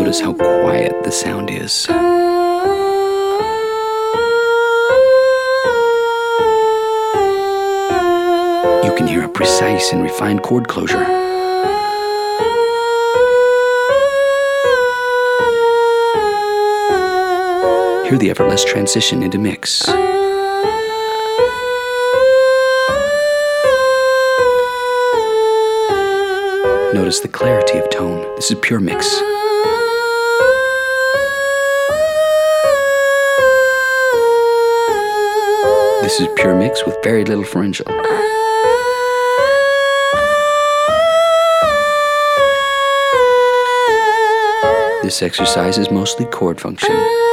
Notice how quiet the sound is. You can hear a precise and refined chord closure. Hear the effortless transition into mix. Notice the clarity of tone. This is pure mix. This is pure mix with very little pharyngeal. This exercise is mostly chord function.